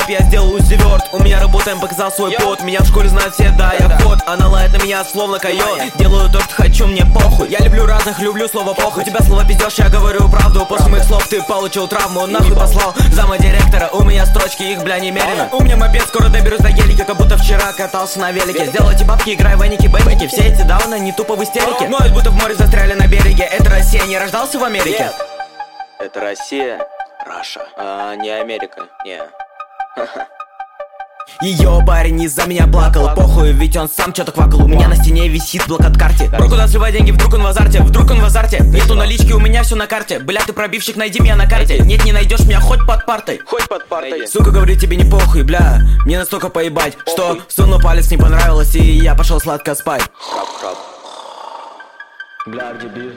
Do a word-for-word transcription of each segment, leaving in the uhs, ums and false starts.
рэп, я сделаю зиверт. У меня работаем, показал свой пот. Меня в школе знают все, да, я ход. Она лает на меня словно койот. Делаю то, что хочу, мне похуй. Я люблю разных, люблю слово похуй. У тебя слово пиздешь, я говорю правду. После моих слов ты получил травму. Нахуй послал зама директора. У меня строчки, их, бля, немерено. У меня мопед, скоро доберусь до гелика. Как будто вчера катался на велике. Сделайте бабки, играй в эники, бэники. Все эти дауны не тупо в истерике. Ноют, будто в море застряли на береге. Это Россия, не рождался в Америке? Это Россия, Раша, а не Америка, не. Ее парень из-за меня плакал. Похуй, ведь он сам что-то квакал. У меня на стене висит блок от карте. Бро, куда сливай деньги, вдруг он в азарте. Вдруг он в азарте. Нету налички, у меня все на карте. Бля, ты пробивщик, найди меня на карте. Нет, не найдешь меня хоть под партой. Хоть под партой. Сука, говорит, тебе не похуй, бля. Мне настолько поебать, что сунул палец, не понравилось, и я пошел сладко спать. Храп-храп. Бля, где бит?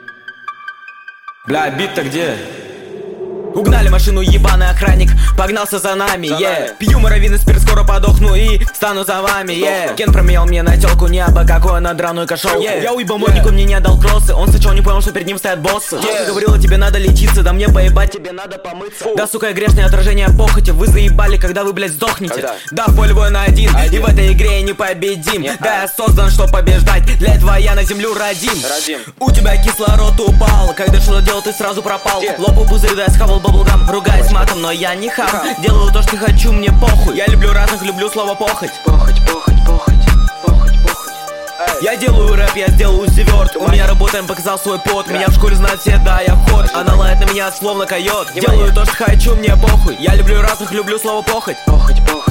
Бля, бит-то где? Угнали машину, ебаный охранник, погнался за нами, е yeah. Пью муравьиный спирт, скоро подохну и стану за вами, е yeah. Кен променял мне на телку, не абы какой, на драную кошелку, yeah. Я уебал моднику, yeah. Мне не отдал кроссы. Он сначала не понял, что перед ним стоят боссы, yeah. Я говорила, тебе надо лечиться, да мне поебать, тебе надо помыться. Фу. Да, сука, я грешное отражение похоти. Вы заебали, когда вы, блядь, сдохнете. Когда? Да, в поле воин один, один, и в этой игре я не победим, yeah. Да, я создан, чтоб побеждать, для этого я на землю родим, родим. У тебя кислород упал, когда что-то делал, ты сразу пропал, yeah. Лопал пузырь, да я схавал баблгам. Ругаюсь матом, но я не хам. Делаю то, что хочу, мне похуй. Я люблю разных, люблю слово похоть. Похоть, похоть, похоть, похоть, похоть. Я делаю рэп, я сделаю зиверт. У меня работаем, показал свой пот. Меня в школе знают все, да, я ход. Она лает на меня словно койот. Делаю то, что хочу, мне похуй. Я люблю разных, люблю слово похоть. Похоть, похоть.